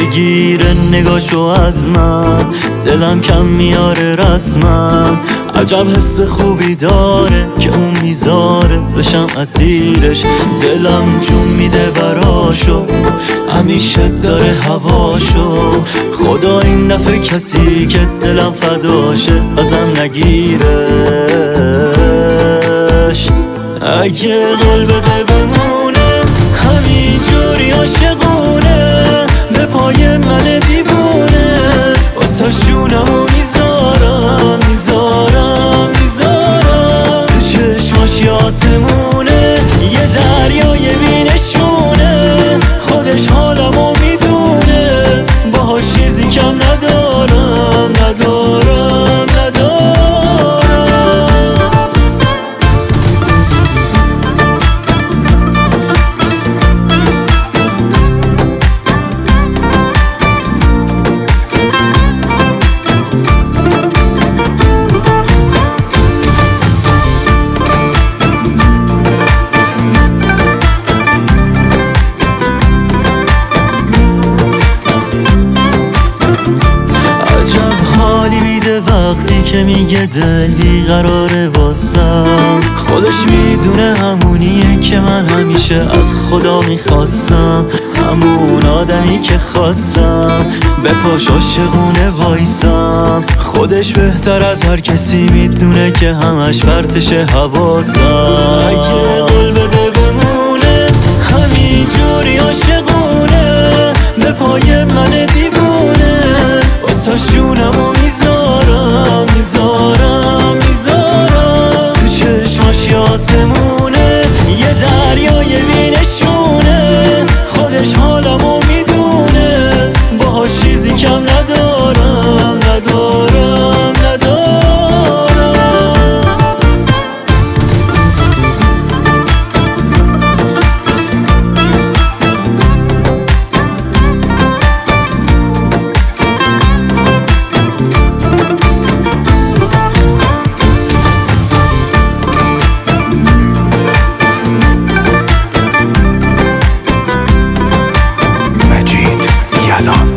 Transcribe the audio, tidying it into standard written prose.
بگیره نگاشو از من، دلم کم میاره رسمن. عجب حس خوبی داره که اون میذاره بشم اسیرش، دلم جون میده براشو، همیشه داره هواشو. خدا این دفعه کسی که دلم فداشه ازم نگیرش. اگه قول بده بمونه همینجوری عاشقونه، به پای من دیوونه واسه شونمو میذارم تو چشماش آسمونه، یه دریای بینشونه، خودش حالمو میدونه، باهاش چیزی کم ندارم. وقتی که میگه دل بیقراره واسم، خودش میدونه همونیه که من همیشه از خدا میخواستم، همون آدمی که خواستم به پاش عاشقونه وایسم. خودش بهتر از هر کسی میدونه که همش پرتشه حواسم. اگه قول بده بمونه همینجوری عاشقونه، به پای من دیوونه واسه شونمو میذارم تو چشماش آسمونه، یه دریای بینشونه، خودش حالمو میدونه، باهاش چیزی کم ندارم. مجید یلان.